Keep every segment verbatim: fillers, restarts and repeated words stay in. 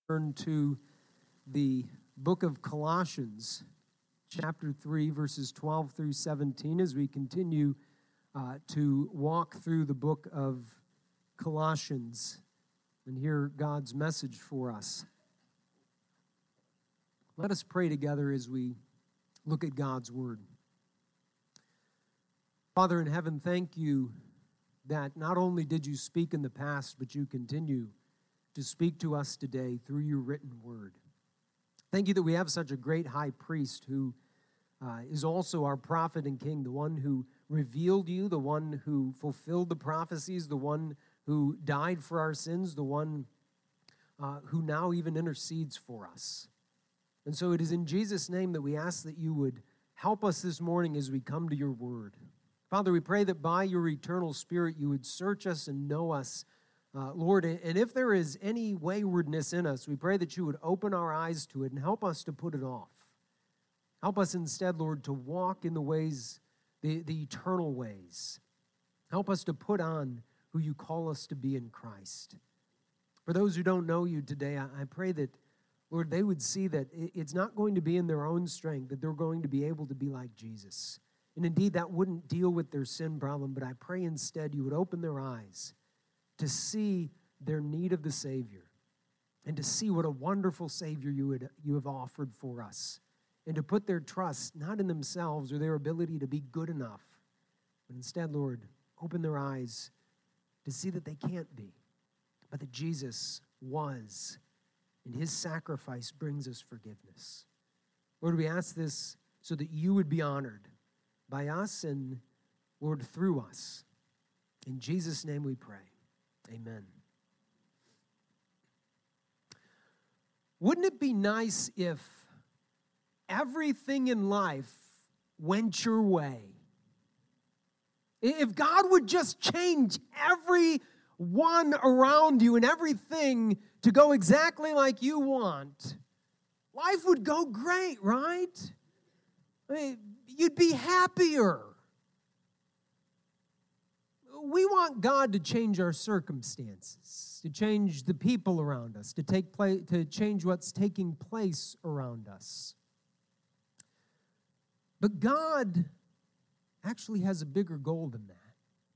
Turn to the book of Colossians, chapter three, verses twelve through seventeen, as we continue uh, to walk through the book of Colossians and hear God's message for us. Let us pray together as we look at God's word. Father in heaven, thank you that not only did you speak in the past, but you continue to speak to us today through your written word. Thank you that we have such a great high priest who uh, is also our prophet and king, the one who revealed you, the one who fulfilled the prophecies, the one who died for our sins, the one uh, who now even intercedes for us. And so it is in Jesus' name that we ask that you would help us this morning as we come to your word. Father, we pray that by your eternal Spirit you would search us and know us, Uh, Lord, and if there is any waywardness in us, we pray that you would open our eyes to it and help us to put it off. Help us instead, Lord, to walk in the ways, the, the eternal ways. Help us to put on who you call us to be in Christ. For those who don't know you today, I, I pray that, Lord, they would see that it's not going to be in their own strength, that they're going to be able to be like Jesus. And indeed, that wouldn't deal with their sin problem, but I pray instead you would open their eyes to see their need of the Savior and to see what a wonderful Savior you, would, you have offered for us, and to put their trust not in themselves or their ability to be good enough, but instead, Lord, open their eyes to see that they can't be, but that Jesus was, and his sacrifice brings us forgiveness. Lord, we ask this so that you would be honored by us and, Lord, through us. In Jesus' name we pray. Amen. Wouldn't it be nice if everything in life went your way? If God would just change everyone around you and everything to go exactly like you want, life would go great, right? I mean, you'd be happier. We want God to change our circumstances, to change the people around us, to take place, to change what's taking place around us. But God actually has a bigger goal than that.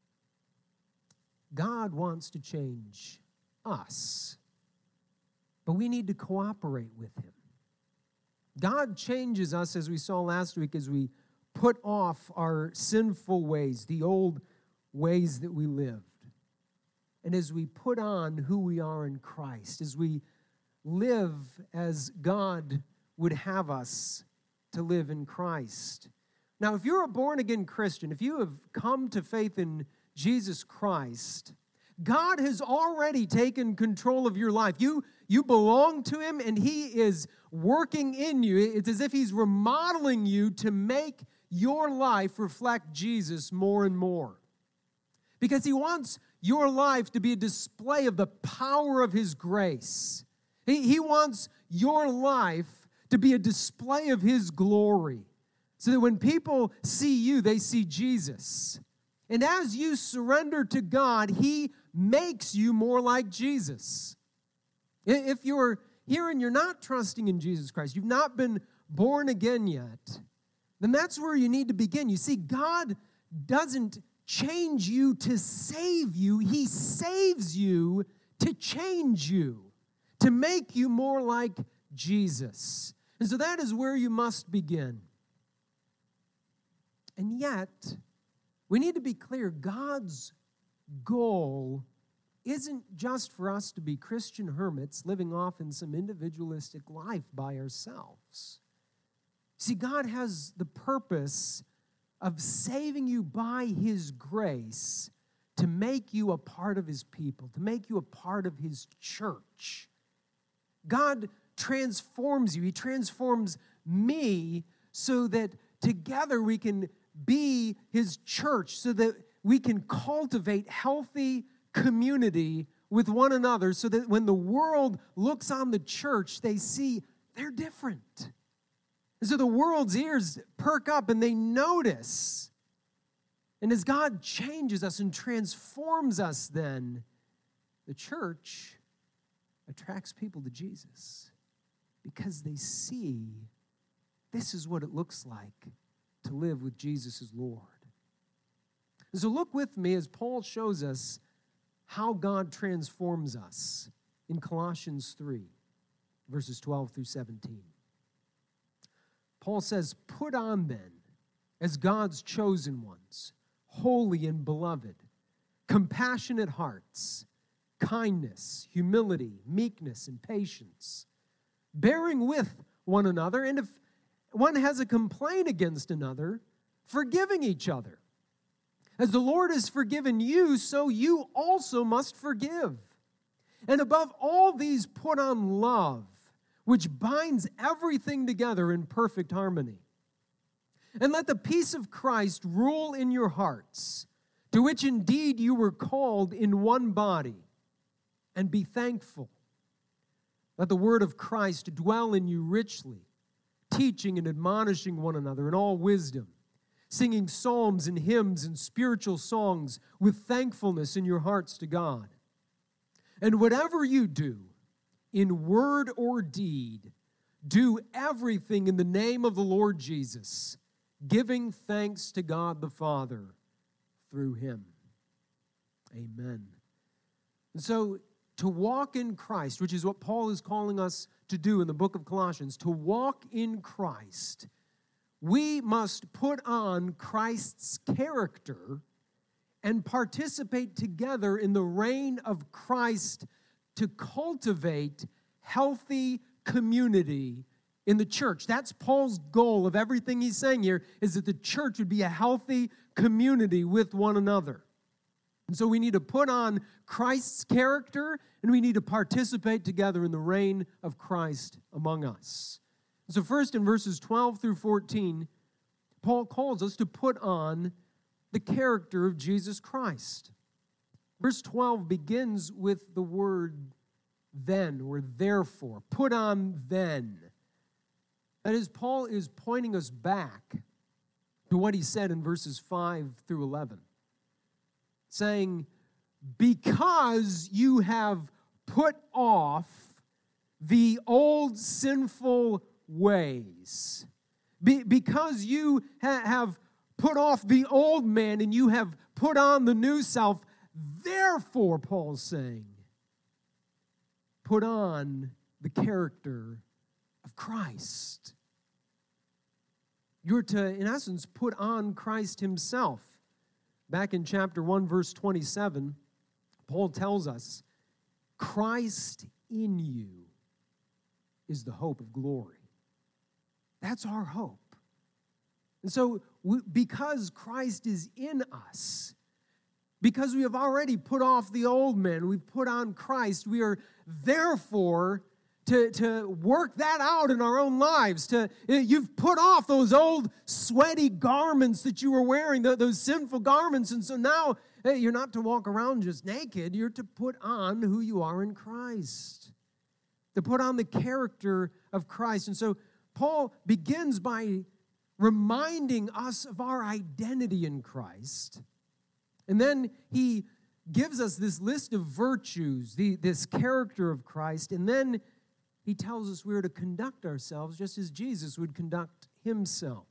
God wants to change us, but we need to cooperate with him. God changes us, as we saw last week, as we put off our sinful ways, the old ways that we lived. And as we put on who we are in Christ, as we live as God would have us to live in Christ. Now, if you're a born-again Christian, if you have come to faith in Jesus Christ, God has already taken control of your life. You, you belong to him, and he is working in you. It's as if he's remodeling you to make your life reflect Jesus more and more. Because he wants your life to be a display of the power of his grace. He, he wants your life to be a display of his glory. So that when people see you, they see Jesus. And as you surrender to God, he makes you more like Jesus. If you're here and you're not trusting in Jesus Christ, you've not been born again yet, then that's where you need to begin. You see, God doesn't change you to save you. He saves you to change you, to make you more like Jesus. And so that is where you must begin. And yet, we need to be clear, God's goal isn't just for us to be Christian hermits living off in some individualistic life by ourselves. See, God has the purpose of saving you by his grace to make you a part of his people, to make you a part of his church. God transforms you. He transforms me so that together we can be his church, so that we can cultivate healthy community with one another, so that when the world looks on the church, they see they're different. And so the world's ears perk up and they notice. And as God changes us and transforms us, then the church attracts people to Jesus because they see this is what it looks like to live with Jesus as Lord. And so look with me as Paul shows us how God transforms us in Colossians three, verses twelve through seventeen. Paul says, "Put on then, as God's chosen ones, holy and beloved, compassionate hearts, kindness, humility, meekness, and patience, bearing with one another, and if one has a complaint against another, forgiving each other. As the Lord has forgiven you, so you also must forgive. And above all these, put on love, which binds everything together in perfect harmony. And let the peace of Christ rule in your hearts, to which indeed you were called in one body, and be thankful. Let the word of Christ dwell in you richly, teaching and admonishing one another in all wisdom, singing psalms and hymns and spiritual songs with thankfulness in your hearts to God. And whatever you do, in word or deed, do everything in the name of the Lord Jesus, giving thanks to God the Father through him." Amen. And so, to walk in Christ, which is what Paul is calling us to do in the book of Colossians, to walk in Christ, we must put on Christ's character and participate together in the reign of Christ to cultivate healthy community in the church. That's Paul's goal of everything he's saying here, is that the church would be a healthy community with one another. And so we need to put on Christ's character, and we need to participate together in the reign of Christ among us. So first, in verses twelve through fourteen, Paul calls us to put on the character of Jesus Christ. Verse twelve begins with the word then, or therefore. Put on then. That is, Paul is pointing us back to what he said in verses five through eleven, saying, because you have put off the old sinful ways, Be, because you ha- have put off the old man and you have put on the new self, therefore, Paul's saying, put on the character of Christ. You're to, in essence, put on Christ himself. Back in chapter one, verse twenty-seven, Paul tells us, Christ in you is the hope of glory. That's our hope. And so, we, because Christ is in us, because we have already put off the old man, we've put on Christ, we are therefore to, to work that out in our own lives. To You've put off those old sweaty garments that you were wearing, those sinful garments, and so now hey, you're not to walk around just naked. You're to put on who you are in Christ, to put on the character of Christ. And so Paul begins by reminding us of our identity in Christ, and then he gives us this list of virtues, the, this character of Christ, and then he tells us we're to conduct ourselves just as Jesus would conduct himself.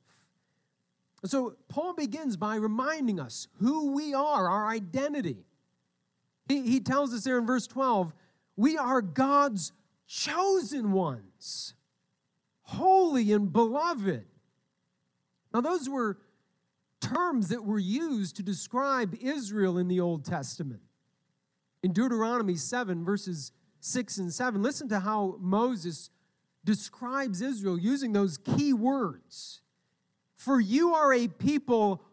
So Paul begins by reminding us who we are, our identity. He, he tells us there in verse twelve, we are God's chosen ones, holy and beloved. Now those were terms that were used to describe Israel in the Old Testament. In Deuteronomy seven, verses six and seven, listen to how Moses describes Israel using those key words. For you are a people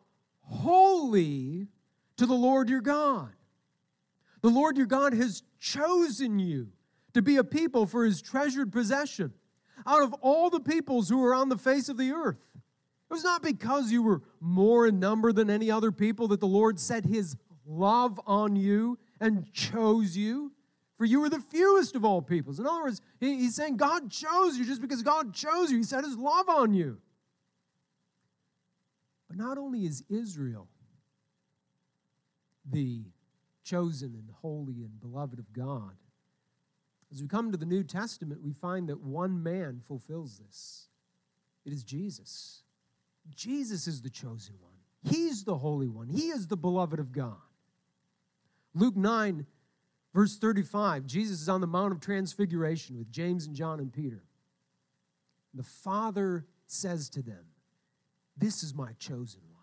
holy to the Lord your God. The Lord your God has chosen you to be a people for his treasured possession out of all the peoples who are on the face of the earth. It was not because you were more in number than any other people that the Lord set his love on you and chose you. For you were the fewest of all peoples. In other words, he, he's saying God chose you just because God chose you. He set his love on you. But not only is Israel the chosen and holy and beloved of God, As we come to the New Testament, we find that one man fulfills this. It is Jesus. Jesus is the chosen one. He's the Holy One. He is the beloved of God. Luke nine, verse thirty-five, Jesus is on the Mount of Transfiguration with James and John and Peter. The Father says to them, "This is my chosen one."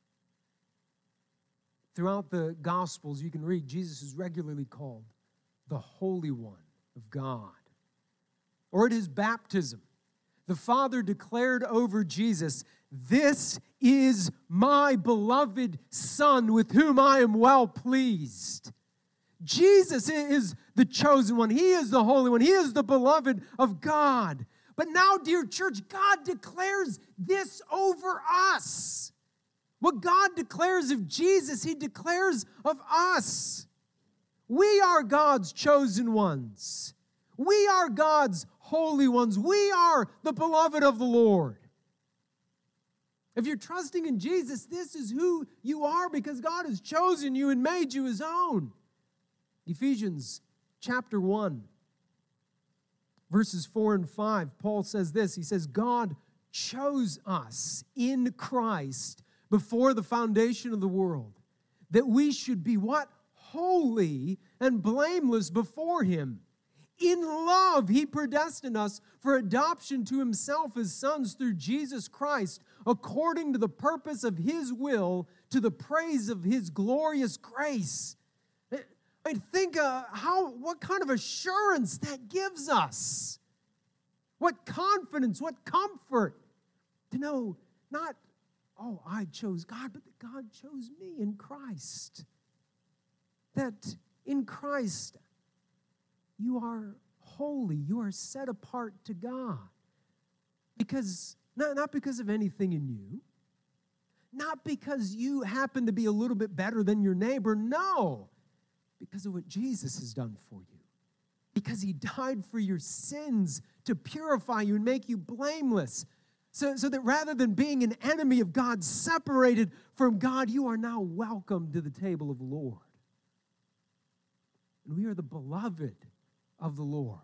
Throughout the Gospels, you can read Jesus is regularly called the Holy One of God. Or at his baptism, the Father declared over Jesus, "This is my beloved Son with whom I am well pleased." Jesus is the chosen one. He is the Holy One. He is the beloved of God. But now, dear church, God declares this over us. What God declares of Jesus, He declares of us. We are God's chosen ones. We are God's holy ones. We are the beloved of the Lord. If you're trusting in Jesus, this is who you are because God has chosen you and made you His own. Ephesians chapter one, verses four and five, Paul says this. He says, God chose us in Christ before the foundation of the world, that we should be what? Holy and blameless before Him. In love, He predestined us for adoption to Himself as sons through Jesus Christ, according to the purpose of His will, to the praise of His glorious grace. I mean, think uh, how, what kind of assurance that gives us. What confidence, what comfort to know not, oh, I chose God, but that God chose me in Christ. That in Christ, you are holy. You are set apart to God. Because, not, not because of anything in you. Not because you happen to be a little bit better than your neighbor. No. Because of what Jesus has done for you. Because He died for your sins to purify you and make you blameless. So, so that rather than being an enemy of God, separated from God, you are now welcome to the table of the Lord. And we are the beloved of the Lord.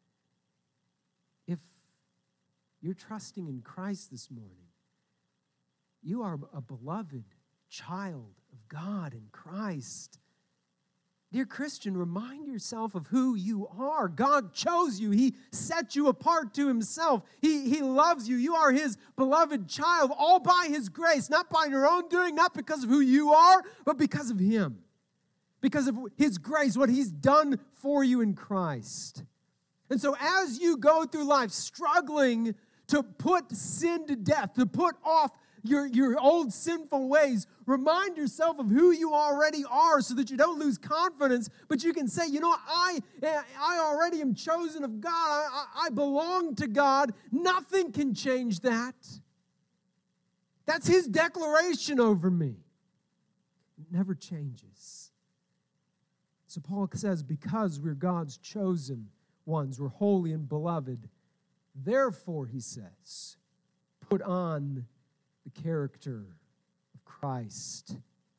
If you're trusting in Christ this morning, you are a beloved child of God in Christ. Dear Christian, remind yourself of who you are. God chose you. He set you apart to Himself. He, he loves you. You are His beloved child, all by His grace, not by your own doing, not because of who you are, but because of Him. Because of His grace, what He's done for you in Christ. And so as you go through life struggling to put sin to death, to put off your, your old sinful ways, remind yourself of who you already are so that you don't lose confidence, but you can say, you know, I, I already am chosen of God. I, I belong to God. Nothing can change that. That's His declaration over me. It never changes. So Paul says, because we're God's chosen ones, we're holy and beloved, therefore, he says, put on the character of Christ.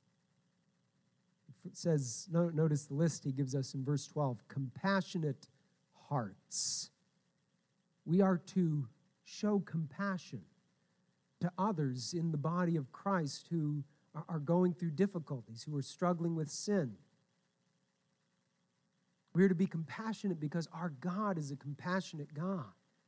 It says, notice the list he gives us in verse twelve, compassionate hearts. We are to show compassion to others in the body of Christ who are going through difficulties, who are struggling with sin. We are to be compassionate because our God is a compassionate God.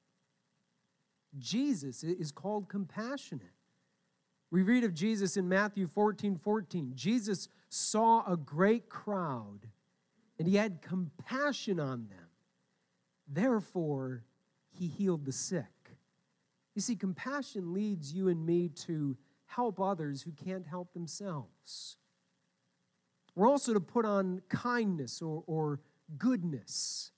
Jesus is called compassionate. We read of Jesus in Matthew fourteen fourteen. Jesus saw a great crowd, and He had compassion on them. Therefore, He healed the sick. You see, compassion leads you and me to help others who can't help themselves. We're also to put on kindness or, or goodness.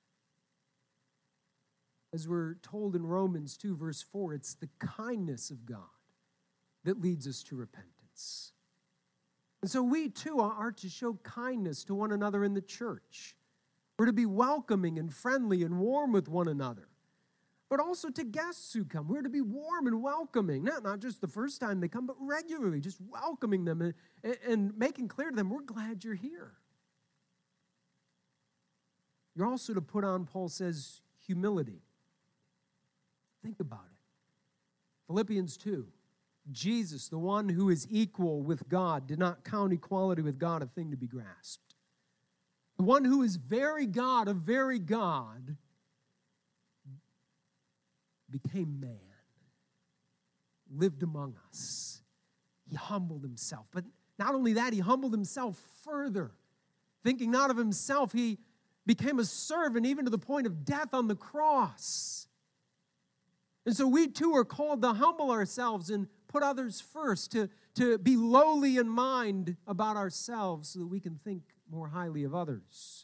As we're told in Romans two, verse four, it's the kindness of God that leads us to repentance. And so we too are to show kindness to one another in the church. We're to be welcoming and friendly and warm with one another, but also to guests who come. We're to be warm and welcoming, not, not just the first time they come, but regularly, just welcoming them and, and making clear to them, we're glad you're here. You're also to put on, Paul says, humility. Think about it. Philippians two. Jesus, the one who is equal with God, did not count equality with God a thing to be grasped. The one who is very God of very God became man, lived among us. He humbled himself. But not only that, he humbled himself further. Thinking not of himself, he became a servant even to the point of death on the cross. And so we too are called to humble ourselves and put others first, to, to be lowly in mind about ourselves so that we can think more highly of others.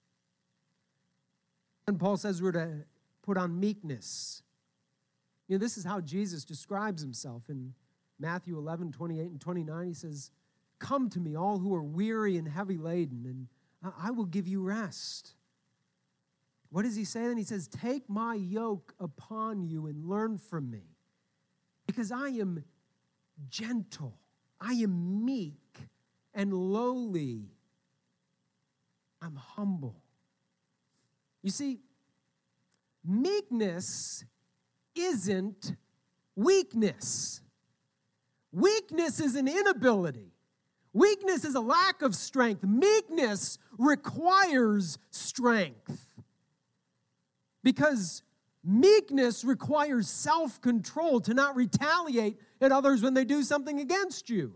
And Paul says we're to put on meekness. You know, this is how Jesus describes himself in Matthew eleven, twenty-eight and twenty-nine. He says, "Come to me, all who are weary and heavy laden, and I will give you rest." What does he say then? He says, "Take my yoke upon you and learn from me, because I am gentle, I am meek and lowly. I'm humble." You see, meekness isn't weakness. Weakness is an inability. Weakness is a lack of strength. Meekness requires strength. Because meekness requires self-control to not retaliate at others when they do something against you.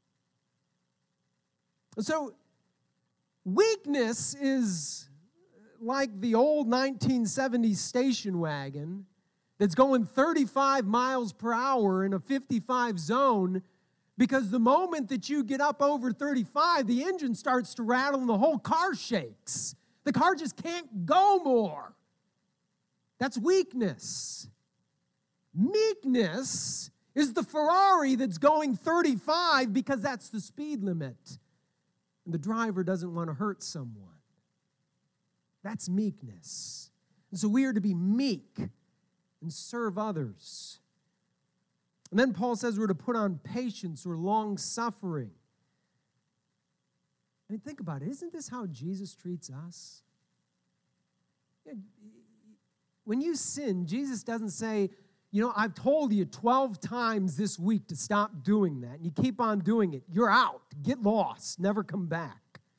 So, weakness is like the old nineteen seventies station wagon that's going thirty-five miles per hour in a fifty-five zone, because the moment that you get up over thirty-five, the engine starts to rattle and the whole car shakes. The car just can't go more. That's weakness. Meekness is the Ferrari that's going thirty-five because that's the speed limit, and the driver doesn't want to hurt someone. That's meekness. And so we are to be meek and serve others. And then Paul says we're to put on patience or long-suffering. I mean, think about it. Isn't this how Jesus treats us? When you sin, Jesus doesn't say, you know, I've told you twelve times this week to stop doing that, and you keep on doing it. You're out. Get lost. Never come back.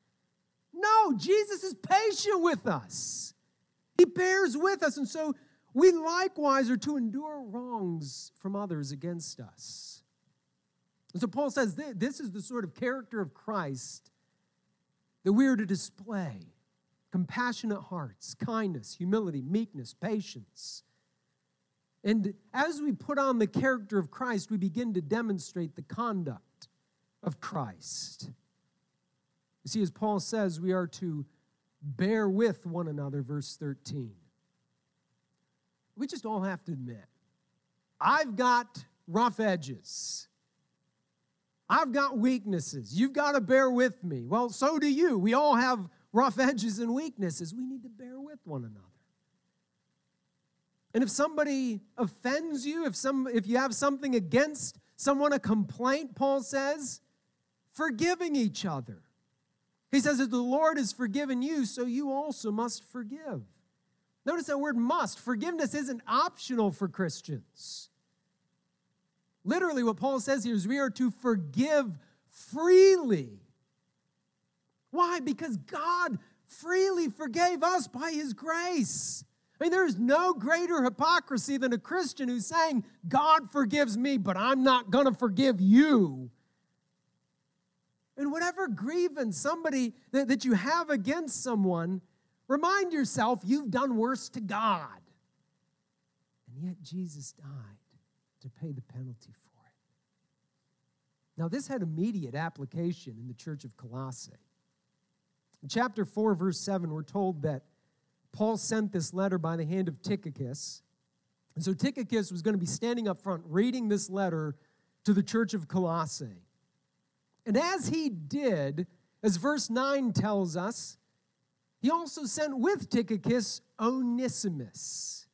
No, Jesus is patient with us. He bears with us, and so we likewise are to endure wrongs from others against us. And so Paul says this is the sort of character of Christ that we are to display. Compassionate hearts, kindness, humility, meekness, patience. And as we put on the character of Christ, we begin to demonstrate the conduct of Christ. You see, as Paul says, we are to bear with one another, verse thirteen. We just all have to admit, I've got rough edges. I've got weaknesses. You've got to bear with me. Well, so do you. We all have rough edges and weaknesses. We need to bear with one another. And if somebody offends you, if some, if you have something against someone, a complaint, Paul says, forgiving each other. He says, as the Lord has forgiven you, so you also must forgive. Notice that word must. Forgiveness isn't optional for Christians. Literally, what Paul says here is we are to forgive freely. Why? Because God freely forgave us by His grace. I mean, there is no greater hypocrisy than a Christian who's saying, God forgives me, but I'm not going to forgive you. And whatever grievance somebody that, that you have against someone, remind yourself you've done worse to God. And yet Jesus died to pay the penalty for it. Now, this had immediate application in the church of Colossae. In chapter four, verse seven, we're told that Paul sent this letter by the hand of Tychicus. And so Tychicus was going to be standing up front reading this letter to the church of Colossae. And as he did, as verse nine tells us, he also sent with Tychicus Onesimus.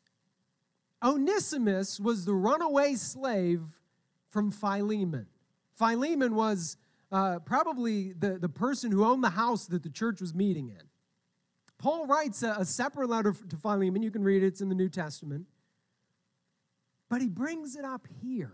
Onesimus was the runaway slave from Philemon. Philemon was uh, probably the, the person who owned the house that the church was meeting in. Paul writes a, a separate letter to Philemon. You can read it. It's in the New Testament. But he brings it up here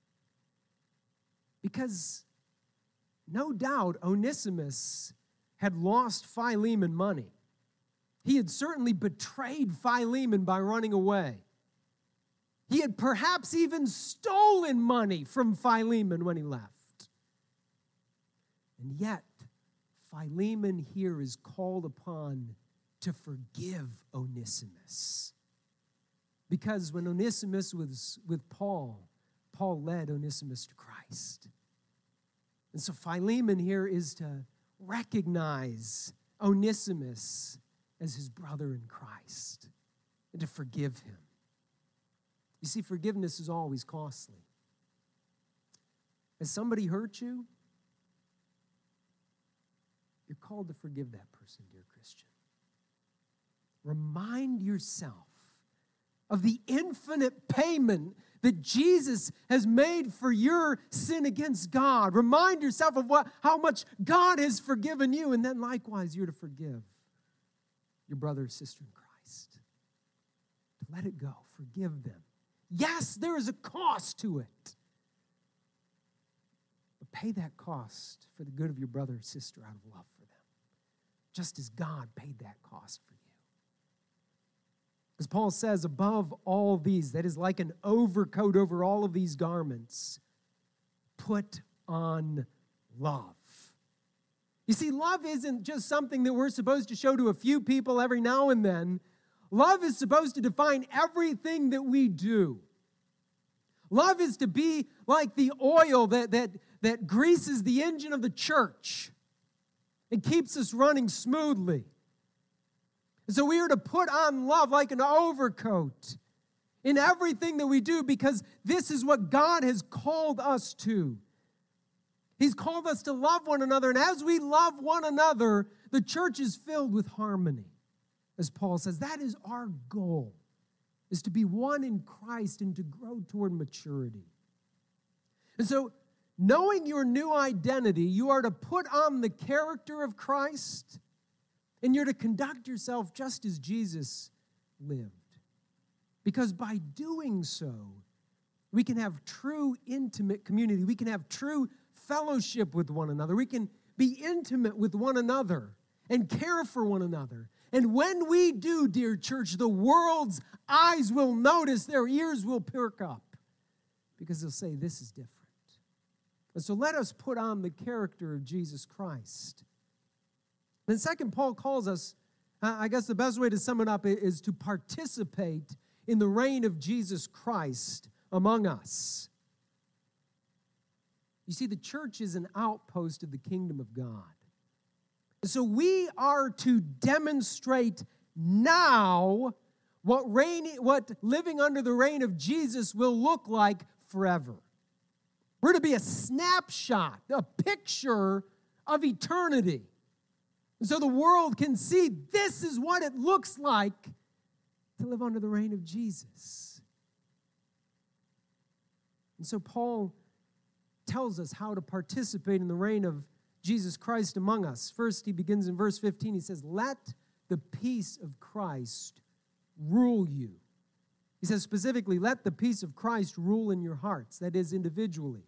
because no doubt Onesimus had lost Philemon money. He had certainly betrayed Philemon by running away. He had perhaps even stolen money from Philemon when he left. And yet, Philemon here is called upon to forgive Onesimus. Because when Onesimus was with Paul, Paul led Onesimus to Christ. And so Philemon here is to recognize Onesimus as his brother in Christ and to forgive him. You see, forgiveness is always costly. Has somebody hurt you? You're called to forgive that person, dear Christian. Remind yourself of the infinite payment that Jesus has made for your sin against God. Remind yourself of what, how much God has forgiven you, and then likewise you're to forgive your brother or sister in Christ. To let it go. Forgive them. Yes, there is a cost to it. But pay that cost for the good of your brother or sister out of love for them. Just as God paid that cost for you. As Paul says, above all these, that is like an overcoat over all of these garments, put on love. You see, love isn't just something that we're supposed to show to a few people every now and then. Love is supposed to define everything that we do. Love is to be like the oil that, that, that greases the engine of the church. It keeps us running smoothly. And so we are to put on love like an overcoat in everything that we do, because this is what God has called us to. He's called us to love one another, and as we love one another, the church is filled with harmony. As Paul says, that is our goal, is to be one in Christ and to grow toward maturity. And so, knowing your new identity, you are to put on the character of Christ, and you're to conduct yourself just as Jesus lived. Because by doing so, we can have true intimate community. We can have true fellowship with one another. We can be intimate with one another and care for one another. And when we do, dear church, the world's eyes will notice, their ears will perk up, because they'll say, this is different. And so let us put on the character of Jesus Christ. Then second, Paul calls us, uh, I guess the best way to sum it up is to participate in the reign of Jesus Christ among us. You see, the church is an outpost of the kingdom of God. So we are to demonstrate now what reign, what living under the reign of Jesus will look like forever. We're to be a snapshot, a picture of eternity. And so the world can see this is what it looks like to live under the reign of Jesus. And so Paul tells us how to participate in the reign of Jesus Christ among us. First, he begins in verse fifteen. He says, let the peace of Christ rule you. He says specifically, let the peace of Christ rule in your hearts, that is, individually.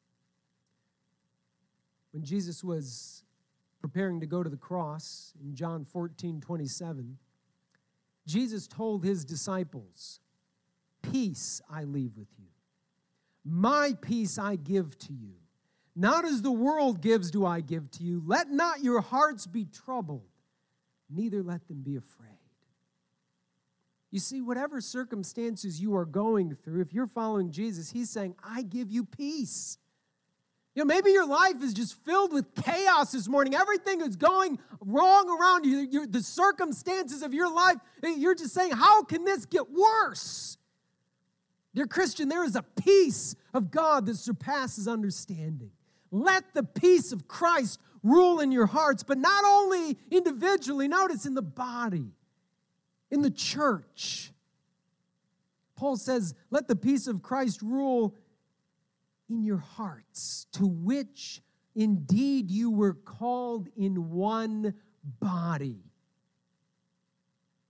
When Jesus was preparing to go to the cross in John fourteen twenty-seven, Jesus told his disciples, peace I leave with you. My peace I give to you. Not as the world gives do I give to you. Let not your hearts be troubled, neither let them be afraid. You see, whatever circumstances you are going through, if you're following Jesus, he's saying, I give you peace. You know, maybe your life is just filled with chaos this morning. Everything is going wrong around you. You're, the circumstances of your life, you're just saying, how can this get worse? Dear Christian, there is a peace of God that surpasses understanding. Let the peace of Christ rule in your hearts, but not only individually, notice in the body, in the church. Paul says, let the peace of Christ rule in your hearts, to which indeed you were called in one body.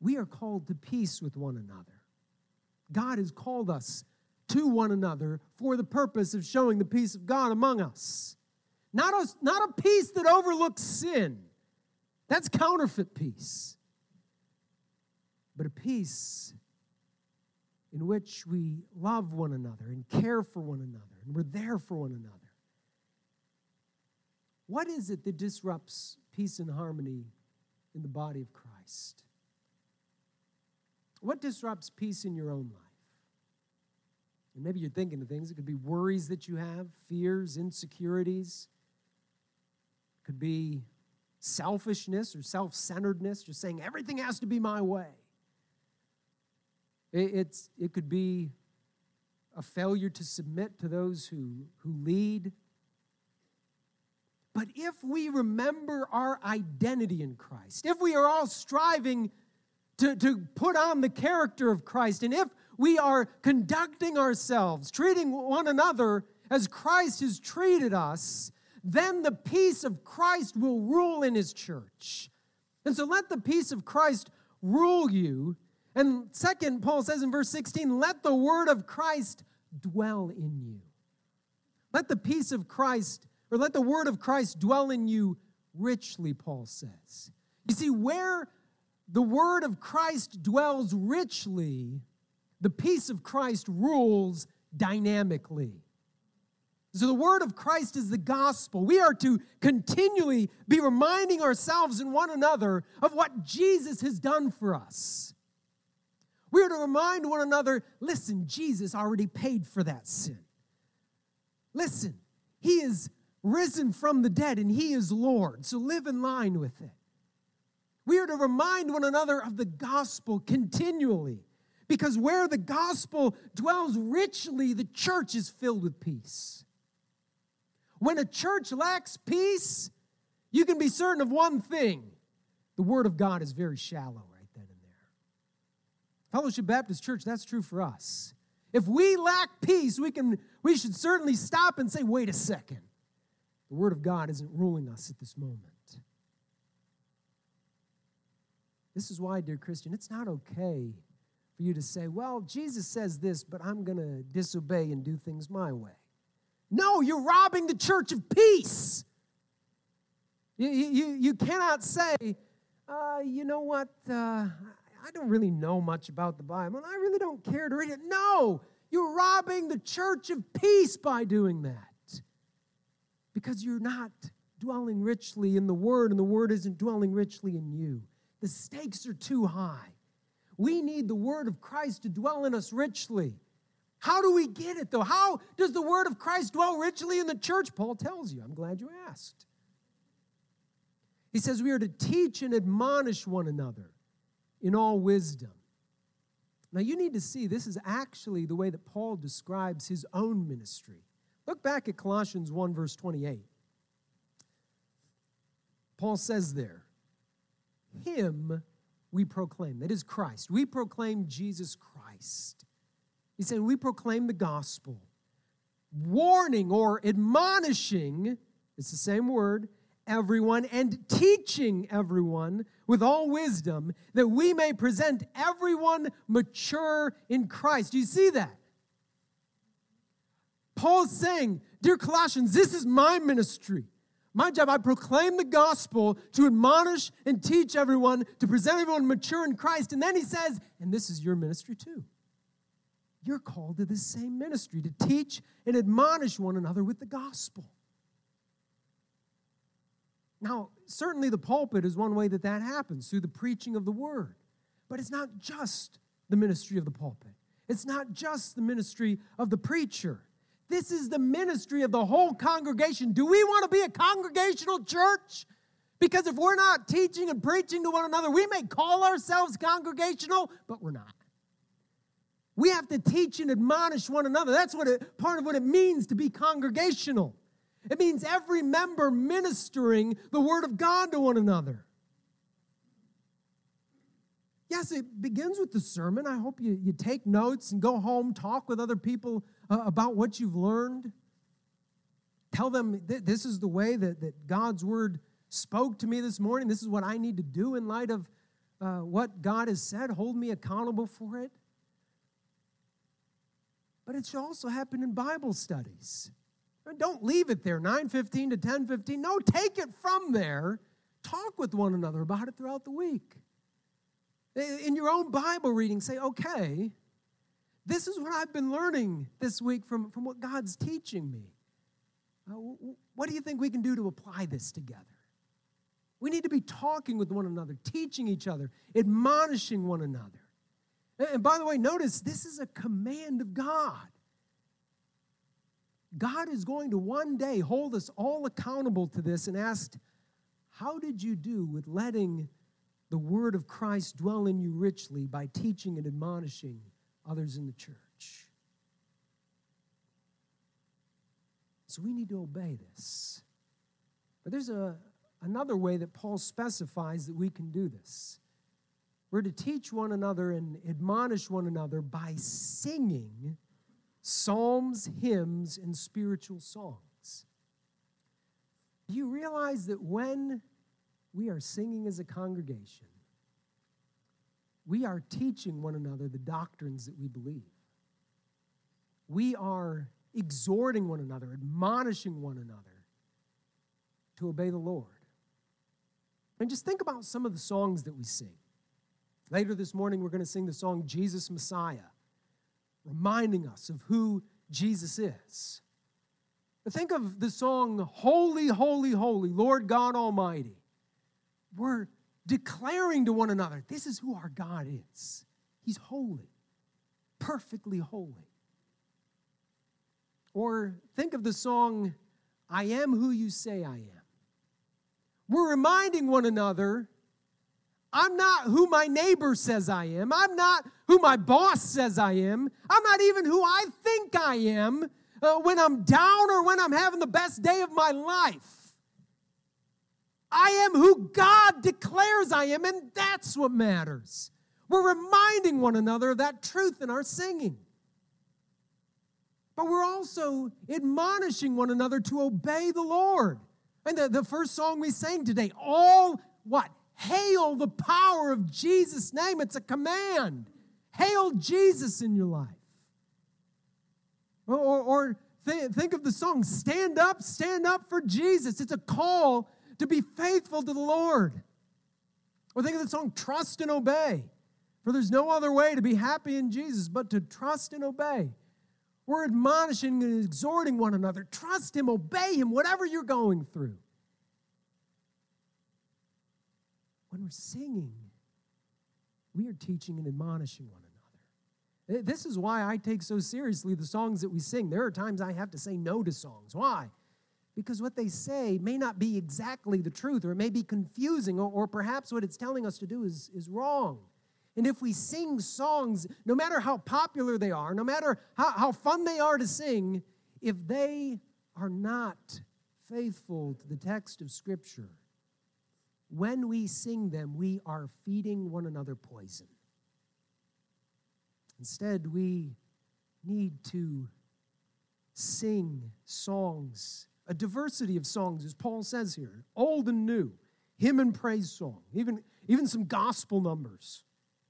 we are called to peace with one another. God has called us to one another for the purpose of showing the peace of God among us. Not a, not a peace that overlooks sin. That's counterfeit peace. But a peace in which we love one another and care for one another, and we're there for one another. What is it that disrupts peace and harmony in the body of Christ? What disrupts peace in your own life? And maybe you're thinking of things. It could be worries that you have, fears, insecurities. It could be selfishness or self-centeredness, just saying everything has to be my way. It, it's, it could be a failure to submit to those who, who lead. But if we remember our identity in Christ, if we are all striving to, to put on the character of Christ, and if we are conducting ourselves, treating one another as Christ has treated us, then the peace of Christ will rule in his church. And so let the peace of Christ rule you. And second, Paul says in verse sixteen, let the word of Christ dwell in you. Let the peace of Christ, or let the word of Christ dwell in you richly, Paul says. You see, where the word of Christ dwells richly, the peace of Christ rules dynamically. So the word of Christ is the gospel. We are to continually be reminding ourselves and one another of what Jesus has done for us. We are to remind one another, listen, Jesus already paid for that sin. Listen, he is risen from the dead and he is Lord, so live in line with it. We are to remind one another of the gospel continually, because where the gospel dwells richly, the church is filled with peace. When a church lacks peace, you can be certain of one thing: the word of God is very shallow right then and there. Fellowship Baptist Church, that's true for us. If we lack peace, we can we should certainly stop and say, wait a second. The word of God isn't ruling us at this moment. This is why, dear Christian, it's not okay for you to say, well, Jesus says this, but I'm going to disobey and do things my way. No, you're robbing the church of peace. You, you, you cannot say, uh, you know what, uh, I don't really know much about the Bible, and I really don't care to read it. No, you're robbing the church of peace by doing that, because you're not dwelling richly in the Word, and the Word isn't dwelling richly in you. The stakes are too high. We need the word of Christ to dwell in us richly. How do we get it, though? How does the word of Christ dwell richly in the church? Paul tells you. I'm glad you asked. He says we are to teach and admonish one another in all wisdom. Now, you need to see this is actually the way that Paul describes his own ministry. Look back at Colossians one, verse twenty-eight. Paul says there, him we proclaim. That is Christ. We proclaim Jesus Christ. He's saying we proclaim the gospel, warning or admonishing, it's the same word, everyone, and teaching everyone with all wisdom, that we may present everyone mature in Christ. Do you see that? Paul's saying, dear Colossians, this is my ministry. My job, I proclaim the gospel to admonish and teach everyone, to present everyone mature in Christ. And then he says, and this is your ministry too. You're called to this same ministry, to teach and admonish one another with the gospel. Now, certainly the pulpit is one way that that happens, through the preaching of the word. But it's not just the ministry of the pulpit. It's not just the ministry of the preacher. This is the ministry of the whole congregation. Do we want to be a congregational church? Because if we're not teaching and preaching to one another, we may call ourselves congregational, but we're not. We have to teach and admonish one another. That's what it, part of what it means to be congregational. It means every member ministering the word of God to one another. Yes, it begins with the sermon. I hope you, you take notes and go home, talk with other people uh, about what you've learned. Tell them th- this is the way that, that God's word spoke to me this morning. This is what I need to do in light of uh, what God has said, hold me accountable for it. But it should also happen in Bible studies. Don't leave it there, nine fifteen to ten fifteen. No, take it from there. Talk with one another about it throughout the week. In your own Bible reading, say, okay, this is what I've been learning this week from, from what God's teaching me. Uh, what do you think we can do to apply this together? We need to be talking with one another, teaching each other, admonishing one another. And by the way, notice this is a command of God. God is going to one day hold us all accountable to this and ask, how did you do with letting the word of Christ dwell in you richly by teaching and admonishing others in the church? So we need to obey this. But there's a, another way that Paul specifies that we can do this. We're to teach one another and admonish one another by singing psalms, hymns, and spiritual songs. Do you realize that when we are singing as a congregation, we are teaching one another the doctrines that we believe? We are exhorting one another, admonishing one another to obey the Lord. And just think about some of the songs that we sing. Later this morning, we're going to sing the song Jesus Messiah, reminding us of who Jesus is. But think of the song Holy, Holy, Holy, Lord God Almighty. We're declaring to one another, this is who our God is. He's holy, perfectly holy. Or think of the song, I am who you say I am. We're reminding one another, I'm not who my neighbor says I am. I'm not who my boss says I am. I'm not even who I think I am uh, when I'm down or when I'm having the best day of my life. I am who God declares I am, and that's what matters. We're reminding one another of that truth in our singing. But we're also admonishing one another to obey the Lord. And the, the first song we sang today, all what? Hail the power of Jesus' name. It's a command. Hail Jesus in your life. Or, or, or th- think of the song, stand up, stand up for Jesus. It's a call to be faithful to the Lord. Or think of the song, trust and obey. For there's no other way to be happy in Jesus but to trust and obey. We're admonishing and exhorting one another. Trust Him, obey Him, whatever you're going through. When we're singing, we are teaching and admonishing one another. This is why I take so seriously the songs that we sing. There are times I have to say no to songs. Why? Because what they say may not be exactly the truth, or it may be confusing, or, or perhaps what it's telling us to do is, is wrong. And if we sing songs, no matter how popular they are, no matter how, how fun they are to sing, if they are not faithful to the text of Scripture, when we sing them, we are feeding one another poison. Instead, we need to sing songs, a diversity of songs, as Paul says here, old and new, hymn and praise song, even, even some gospel numbers.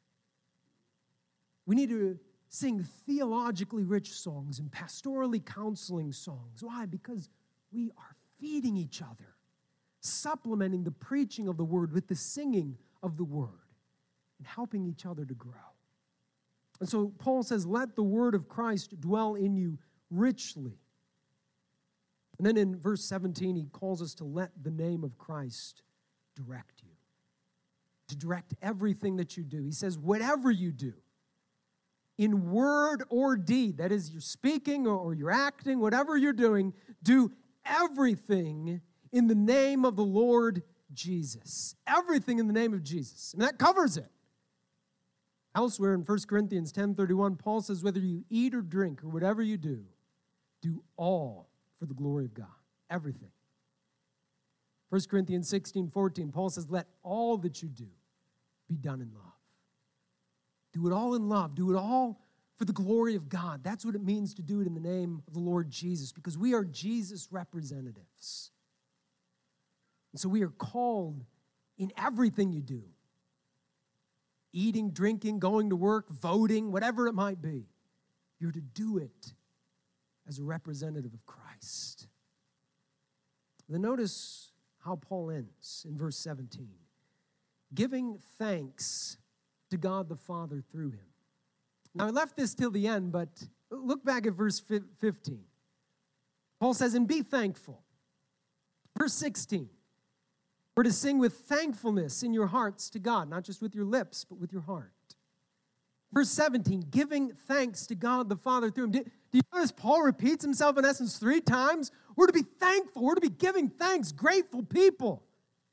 We need to sing theologically rich songs and pastorally counseling songs. Why? Because we are feeding each other, supplementing the preaching of the word with the singing of the word, and helping each other to grow. And so Paul says, let the word of Christ dwell in you richly. And then in verse seventeen, he calls us to let the name of Christ direct you, to direct everything that you do. He says, whatever you do, in word or deed, that is, you're speaking or you're acting, whatever you're doing, do everything in the name of the Lord Jesus. Everything in the name of Jesus. And that covers it. Elsewhere in First Corinthians ten thirty-one, Paul says, whether you eat or drink or whatever you do, do all for the glory of God. Everything. First Corinthians sixteen fourteen, Paul says, let all that you do be done in love. Do it all in love. Do it all for the glory of God. That's what it means to do it in the name of the Lord Jesus, because we are Jesus representatives. And so we are called in everything you do eating, drinking, going to work, voting, whatever it might be. You're to do it as a representative of Christ. Then notice how Paul ends in verse seventeen. Giving thanks to God the Father through him. Now, I left this till the end, but look back at verse fifteen. Paul says, and be thankful. Verse sixteen. We're to sing with thankfulness in your hearts to God, not just with your lips, but with your heart. Verse seventeen, giving thanks to God the Father through him. Do, do you notice Paul repeats himself in essence three times? We're to be thankful. We're to be giving thanks, grateful people.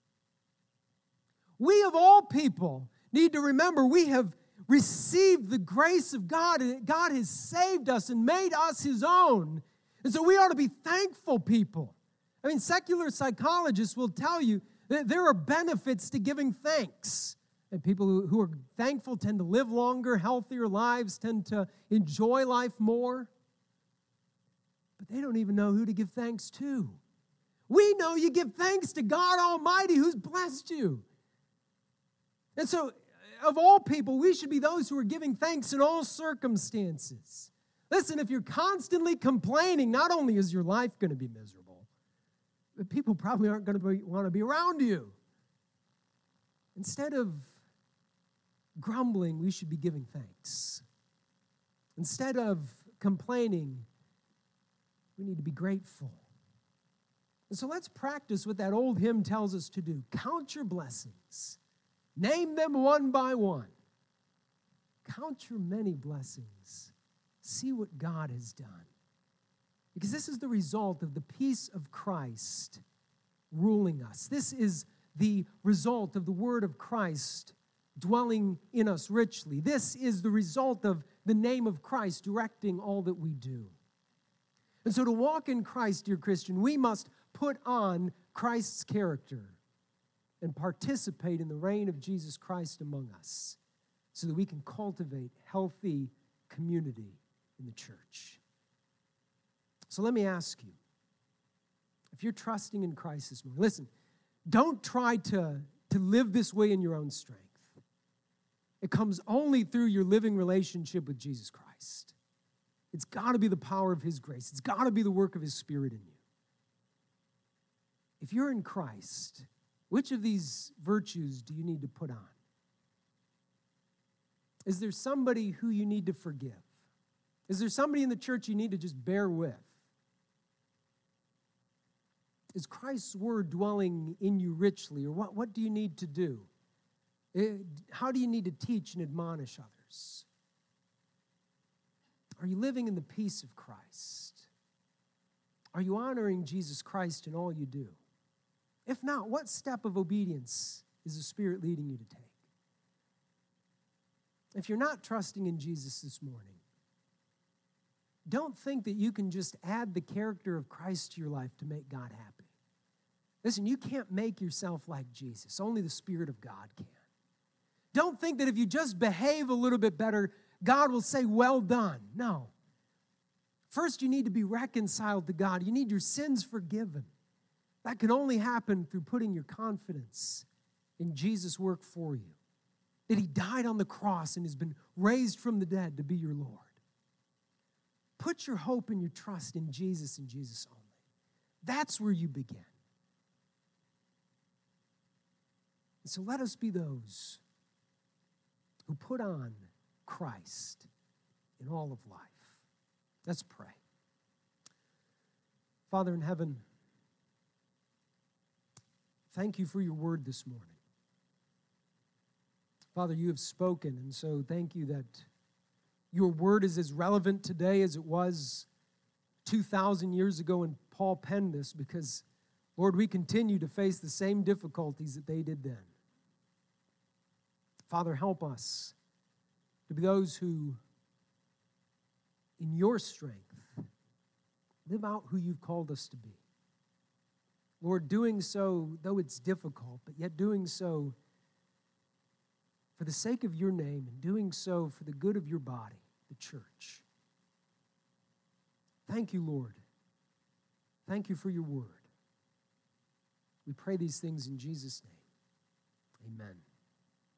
We of all people need to remember we have received the grace of God, and God has saved us and made us his own. And so we ought to be thankful people. I mean, secular psychologists will tell you that there are benefits to giving thanks. And people who, who are thankful tend to live longer, healthier lives, tend to enjoy life more. But they don't even know who to give thanks to. We know you give thanks to God Almighty who's blessed you. And so, of all people, we should be those who are giving thanks in all circumstances. Listen, if you're constantly complaining, not only is your life going to be miserable, but people probably aren't going to want to be around you. Instead of grumbling, we should be giving thanks. Instead of complaining, we need to be grateful. And so let's practice what that old hymn tells us to do. Count your blessings. Name them one by one. Count your many blessings. See what God has done. Because this is the result of the peace of Christ ruling us. This is the result of the word of Christ dwelling in us richly. This is the result of the name of Christ directing all that we do. And so to walk in Christ, dear Christian, we must put on Christ's character and participate in the reign of Jesus Christ among us so that we can cultivate healthy community in the church. So let me ask you, if you're trusting in Christ this morning, listen, don't try to, to live this way in your own strength. It comes only through your living relationship with Jesus Christ. It's got to be the power of his grace. It's got to be the work of his Spirit in you. If you're in Christ, which of these virtues do you need to put on? Is there somebody who you need to forgive? Is there somebody in the church you need to just bear with? Is Christ's word dwelling in you richly? Or what, what do you need to do? It, how do you need to teach and admonish others? Are you living in the peace of Christ? Are you honoring Jesus Christ in all you do? If not, what step of obedience is the Spirit leading you to take? If you're not trusting in Jesus this morning, don't think that you can just add the character of Christ to your life to make God happy. Listen, you can't make yourself like Jesus. Only the Spirit of God can. Don't think that if you just behave a little bit better, God will say, well done. No. First, you need to be reconciled to God. You need your sins forgiven. That can only happen through putting your confidence in Jesus' work for you. That he died on the cross and has been raised from the dead to be your Lord. Put your hope and your trust in Jesus and Jesus only. That's where you begin. And so let us be those who put on Christ in all of life. Let's pray. Father in heaven, thank you for your word this morning. Father, you have spoken, and so thank you that your word is as relevant today as it was two thousand years ago when Paul penned this, because, Lord, we continue to face the same difficulties that they did then. Father, help us to be those who, in your strength, live out who you've called us to be. Lord, doing so, though it's difficult, but yet doing so for the sake of your name and doing so for the good of your body, the church. Thank you, Lord. Thank you for your word. We pray these things in Jesus' name. Amen.